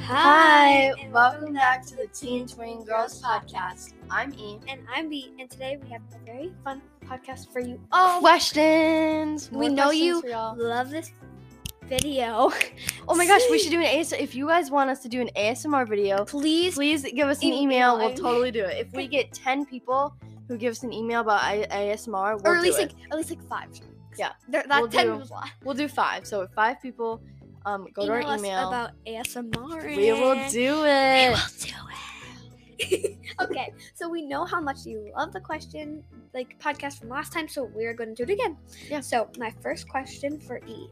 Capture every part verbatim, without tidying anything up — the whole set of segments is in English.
Hi, welcome back to the Teen Twin Girls Podcast. I'm E. And I'm B, and today we have a very fun podcast for you all. Questions! We More know questions you for y'all. love this video. Oh my gosh, we should do an A S M R. If you guys want us to do an A S M R video, Please, please give us an email. email. We'll totally do it. If we get ten people who give us an email about A S M R, we'll or at least do like it. at least like five. Yeah, there, that we'll ten do- was a lot. We'll do five. So if five people um, go Email to our us email, about A S M R. we will do We it. will do it. Okay, so we know how much you love the question, like podcast from last time, so we're going to do it again. Yeah. So my first question for E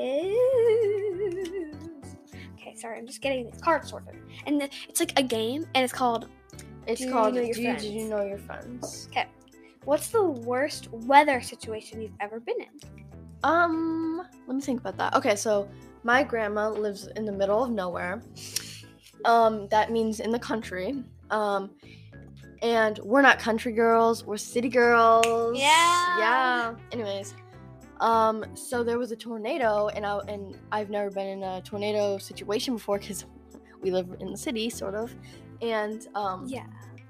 is. Okay, sorry, I'm just getting these cards sorted, and the, it's like a game, and it's called. It's Do you called know your Do you, friends? Did You Know Your Friends? Okay, what's the worst weather situation you've ever been in? Um, let me think about that. Okay, so my grandma lives in the middle of nowhere. Um, that means in the country. Um, and we're not country girls, we're city girls. Yeah. Yeah. Anyways, um, so there was a tornado, and I and I've never been in a tornado situation before because we live in the city, sort of. And um, Yeah.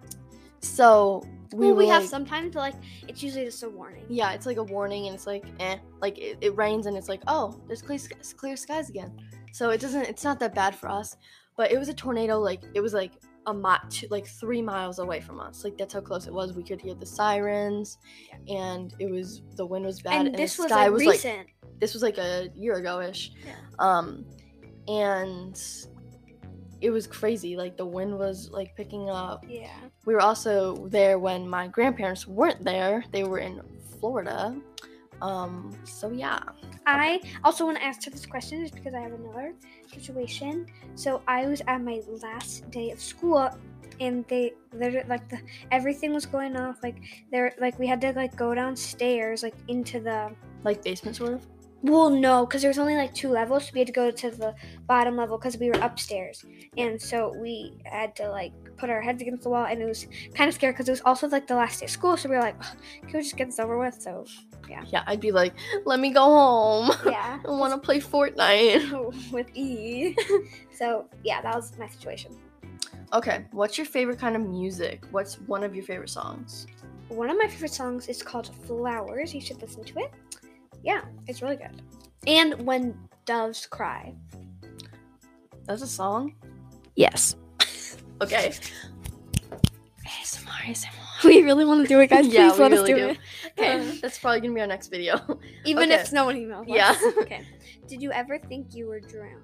so we well, we were have like- sometimes, but like it's usually just a warning. Yeah, it's like a warning, and it's like, eh, like it, it rains, and it's like, oh, there's clear, sk- clear skies again. So it doesn't, it's not that bad for us. But it was a tornado, like it was like a mi- two, like three miles away from us. Like that's how close it was. We could hear the sirens, and it was the wind was bad, and, and, this the was sky like was recent. like this was like a year ago ish. Yeah. Um, and it was crazy. Like the wind was like picking up. Yeah. We were also there when my grandparents weren't there. They were in Florida. Um, so yeah. I also want to answer this question just because I have another situation. So I was at my last day of school, and they literally like the everything was going off. Like there, like we had to like go downstairs, like into the. Like basement sort of? Well, no, because there was only like two levels. So we had to go to the bottom level because we were upstairs, and so we had to like put our heads against the wall, and it was kind of scary because it was also like the last day of school. So we were like, "Ugh, can we just get this over with?" So yeah, Yeah, I'd be like, let me go home. yeah, I want to play Fortnite. with E. So yeah, that was my situation. Okay, what's your favorite kind of music? What's one of your favorite songs? One of my favorite songs is called Flowers. You should listen to it. Yeah, it's really good. And When Doves Cry. That's a song? Yes. Okay. A S M R, A S M R. We really want to do it, guys. Please Yeah, we let us really do do. it. Okay, that's probably gonna be our next video. Even Okay. if no one emails us. Yeah. Okay. Did you ever think you were drowning?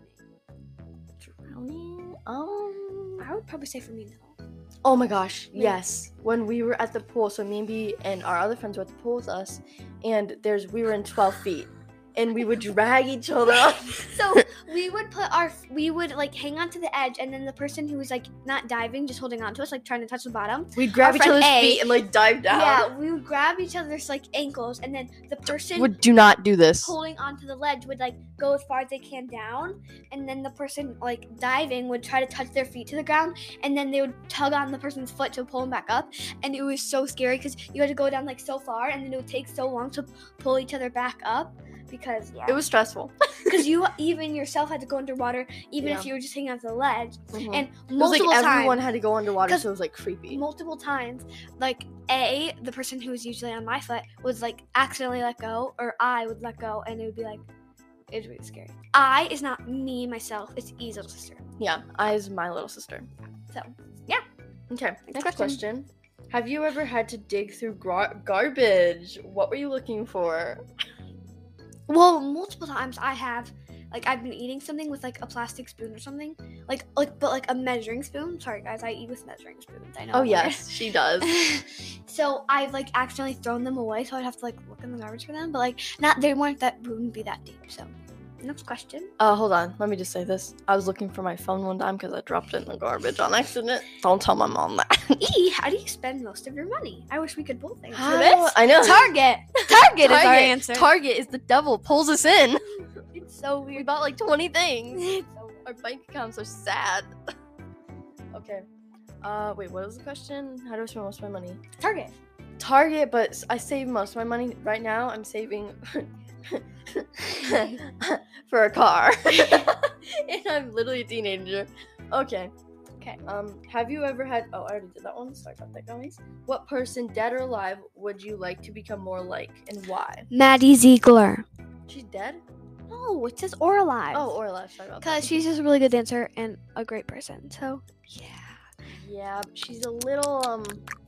Drowning? Um. I would probably say for me, no. Oh my gosh, Maybe. yes. When we were at the pool, so me and B and our other friends were at the pool with us, and there's we were in twelve feet, and we would drag each other up. So we would put our, we would like hang on to the edge, and then the person who was like not diving, just holding on to us, like trying to touch the bottom. We'd grab Our each friend other's A- feet and like dive down. Yeah, we would grab each other's like ankles, and then the person Would do not do this. holding onto the ledge would like go as far as they can down, and then the person like diving would try to touch their feet to the ground, and then they would tug on the person's foot to pull them back up, and it was so scary because you had to go down like so far, and then it would take so long to pull each other back up because yeah, It was stressful. because you even yourself had to go underwater even Yeah. if you were just hanging on to the ledge, Mhm. and It was like multiple everyone times. had to go underwater, 'Cause so it was like creepy. Multiple times, like A, the person who was usually on my foot would like accidentally let go, or I would let go, and it would be like, it was really scary. I is not me myself; it's E's little sister. Yeah, I is my little sister. So Okay, next question. question. Have you ever had to dig through gar- garbage? What were you looking for? well, multiple times I have, like I've been eating something with like a plastic spoon or something, like like but like a measuring spoon. Sorry guys, I eat with measuring spoons. I know. Oh I'm weird. yes, she does. So I've like accidentally thrown them away, so I'd have to like look in the garbage for them. But like not, they weren't that wouldn't be that deep. So next question. Uh, hold on. Let me just say this. I was looking for my phone one time because I dropped it in the garbage on accident. Don't tell my mom that. E, how do you spend most of your money? I wish we could both answer How? this. I know. Target. Target, is our Target. answer. Target is the devil. Pulls us in. It's so We weird. bought like twenty things. It's so weird. Our bank accounts are sad. Okay. Uh, wait. What was the question? How do I spend most of my money? Target. Target, but s- I save most of my money right now. I'm saving for a car. And I'm literally a teenager. Okay. Okay. Um, have you ever had? Oh, I already did that one. Sorry about that, guys. What person, dead or alive, would you like to become more like, and why? Maddie Ziegler. She's dead. No, it says or alive. Oh, or alive. Sorry about that. Because she's just a really good dancer and a great person. So, yeah. Yeah, she's a little um,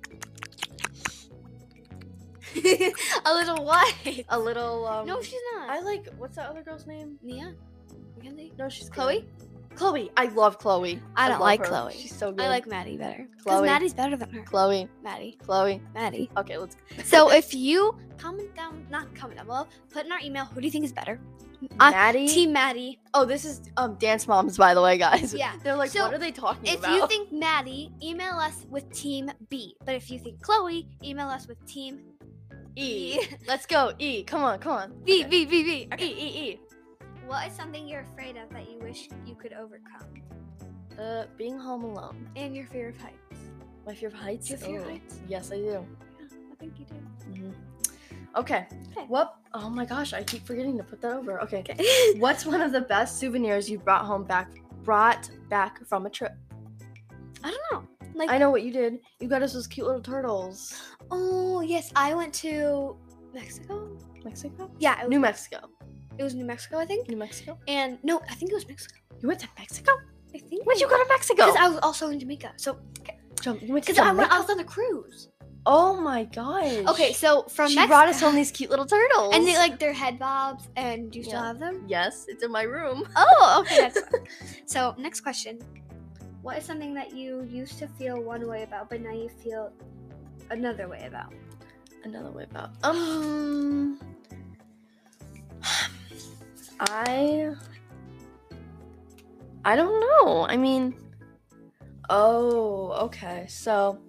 A little what? a little um. No, she's not. I like. What's that other girl's name? Nia? Mackenzie? No, she's Chloe? good. Chloe. I love Chloe. I don't love like her. Chloe. She's so good. I like Maddie better. Because Chloe. Maddie's better than her. Chloe. Maddie. Chloe. Maddie. Okay, let's. So if you comment down, not comment down below, put in our email, who do you think is better? Uh, Maddie. Team Maddie. Oh, this is um Dance Moms, by the way, guys. Yeah. They're like, So, what are they talking If about? you think Maddie, email us with Team B. But if you think Chloe, email us with Team E. Let's go. E. Come on, come on. B. Okay. B. B. B. E. E. E. What is something you're afraid of that you wish you could overcome? Uh, being home alone. And your fear of heights. My fear of heights. Do you fear Oh, heights? Yes, I do. Yeah, I think you do. hmm Okay. Okay. What? Oh my gosh, I keep forgetting to put that over. Okay. Okay. What's one of the best souvenirs you brought home back brought back from a trip? I don't know. Like, I know what you did. You got us those cute little turtles. oh yes, I went to Mexico. Mexico? Yeah, it was, New Mexico. it was New Mexico, I think. New Mexico? And no, I think it was Mexico. You went to Mexico? I think. When'd you go to Mexico? Because I was also in Jamaica. So, Jump. You went to because I, went- Jamaica? I was on a cruise. Oh my gosh. Okay, so from she Mexico, brought us home these cute little turtles. and they like their head bobs. And do you still Yeah. have them? Yes, it's in my room. Oh, okay. That's fine. So next question: what is something that you used to feel one way about, but now you feel another way about? Another way about. Um. I. I don't know. I mean. Oh, okay. So.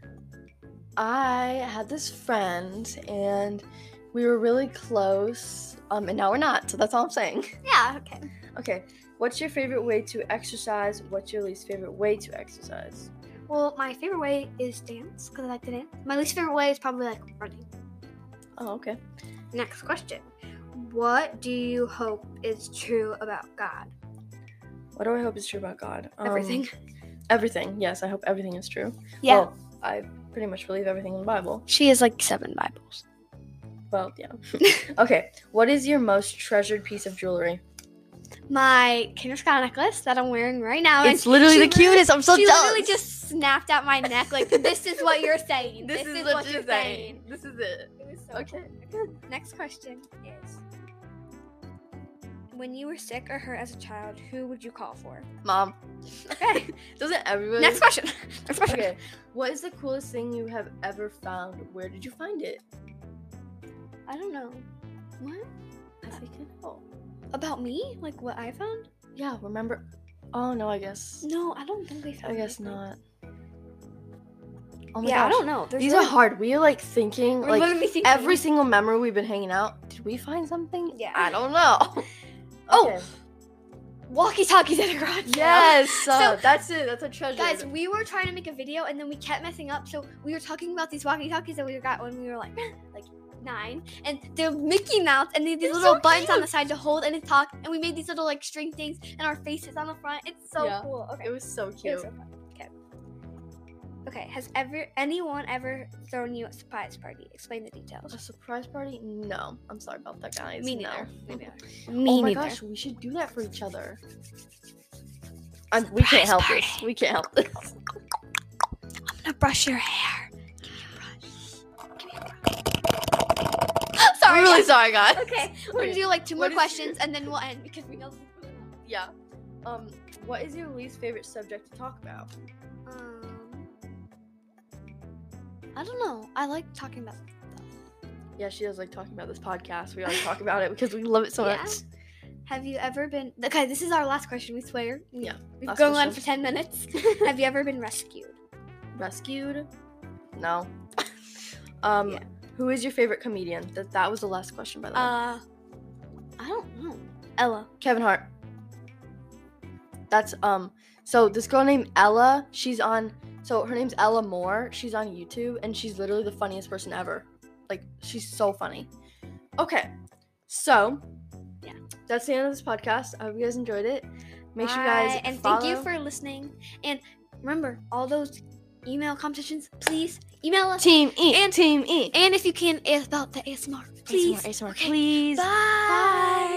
I had this friend, and we were really close. Um, and now we're not. So that's all I'm saying. Yeah. Okay. Okay. What's your favorite way to exercise? What's your least favorite way to exercise? Well, my favorite way is dance because I like to dance. My least favorite way is probably like running. Oh, okay. Next question: what do you hope is true about God? What do I hope is true about God? Um, Everything. Everything. Yes, I hope everything is true. Yeah. Well, I pretty much believe everything in the Bible. She has like seven Bibles. Well, yeah. Okay. What is your most treasured piece of jewelry? My Kinder Scott necklace that I'm wearing right now. It's and literally she the cutest. I'm so she jealous. literally just snapped at my neck like, this is what you're saying. This, is, what you're saying. This is it. It was so Okay. cool. Next question is: when you were sick or hurt as a child, who would you call for? Mom. Okay. Doesn't everybody? Next question. Next question. Okay. What is the coolest thing you have ever found? Where did you find it? I don't know. What? I think I know. About me? Like what I found? Yeah. Remember? Oh no. I guess. No, I don't think they found I guess anything. not. Oh my Yeah, I gosh. don't know. There's These really- are hard. We are like thinking We're like literally thinking. every single memory we've been hanging out. Did we find something? Yeah. I don't know. Oh! Okay. walkie-talkies at a garage sale. Yes. uh, So- that's it. That's a treasure. Guys, we were trying to make a video and then we kept messing up. So we were talking about these walkie-talkies that we got when we were like like nine, and they're Mickey Mouse, and they have these They're little so buttons on cute. the side to hold and to talk. And we made these little like string things and our faces on the front. It's so Yeah. cool. Okay. It was so It cute. was so fun. Okay. Okay. Has ever anyone ever thrown you a surprise party? Explain the details. A surprise party? No. I'm sorry about that, guys. Me no. neither. Me neither. Oh Me my neither. gosh, we should do that for each other. I'm, we can't Surprise help party. this. We can't help this. I'm gonna brush your hair. Give me a brush. Give me a brush. Sorry. I'm really guys. sorry, guys. Okay, we're gonna Okay, do like two more what is- questions and then we'll end because we know this is really long. Yeah. Um, what is your least favorite subject to talk about? Um, I don't know. I like talking about stuff. Yeah, she does like talking about this podcast. We always talk about it because we love it so Yeah. much. Have you ever been? Okay, this is our last question. We swear. We- Yeah, We've last gone on question. for ten minutes. Have you ever been rescued? Rescued? No. um, Yeah. who is your favorite comedian? That that was the last question, by the way. Uh, I don't know. Ella. Kevin Hart. That's um. So this girl named Ella, she's on. So her name's Ella Moore. She's on YouTube, and she's literally the funniest person ever. Like, she's so funny. Okay, so Yeah. that's the end of this podcast. I hope you guys enjoyed it. Make sure you guys Bye, and follow. thank you for listening. And remember, all those email competitions, please email us. Team E and Team E. And if you can, about the A S M R, please. A S M R, Okay. please. Bye. Bye.